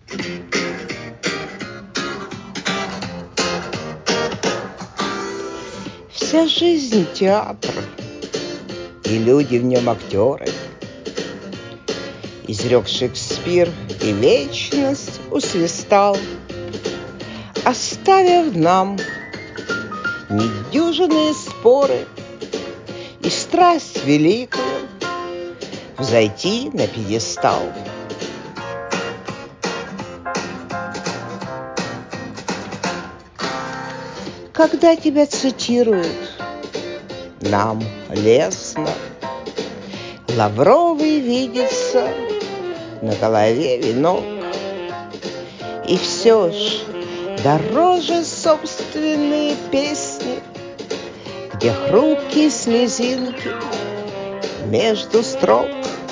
Вся жизнь — театр, и люди в нем актеры. Изрек Шекспир, и вечность усвистал, оставив нам недюжинные споры и страсть великую взойти на пьедестал. Когда тебя цитируют, нам лестно. Лавровый видится на голове венок. И все ж дороже собственные песни, где хрупкие слезинки между строк.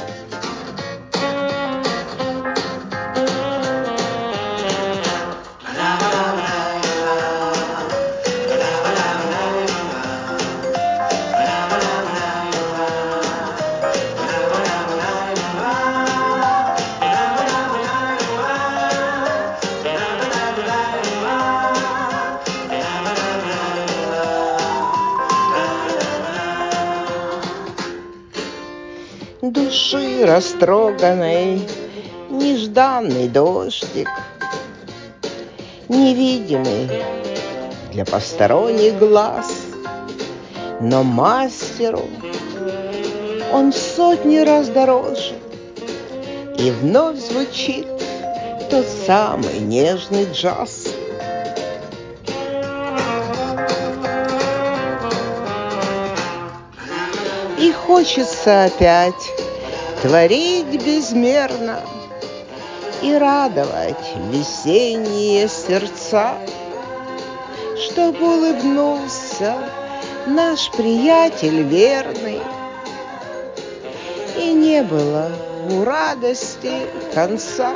Души растроганной нежданный дождик, невидимый для посторонних глаз, но мастеру он сотни раз дороже, и вновь звучит тот самый нежный джаз. И хочется опять творить безмерно и радовать весенние сердца, чтоб улыбнулся наш приятель верный, и не было у радости конца.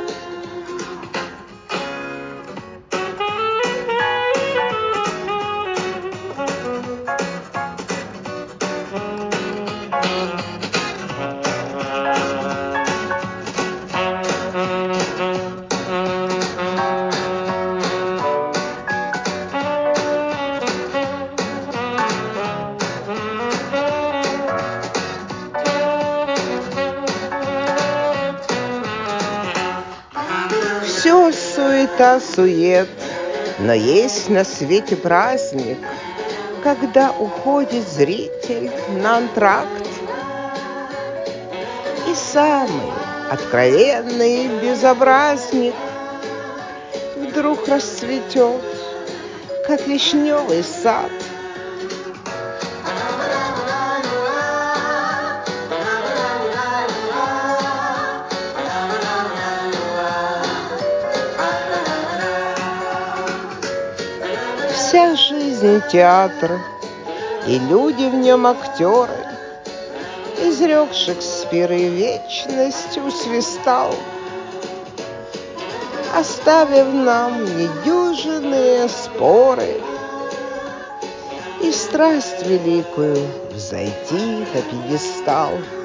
Все суета-сует, но есть на свете праздник, когда уходит зритель на антракт, и самый откровенный безобразник вдруг расцветет, как вишневый сад. Вся жизнь — театр, и люди в нем актеры. Изрек Шекспир, и вечность усвистал, оставив нам недюжинные споры и страсть великую взойти на пьедестал.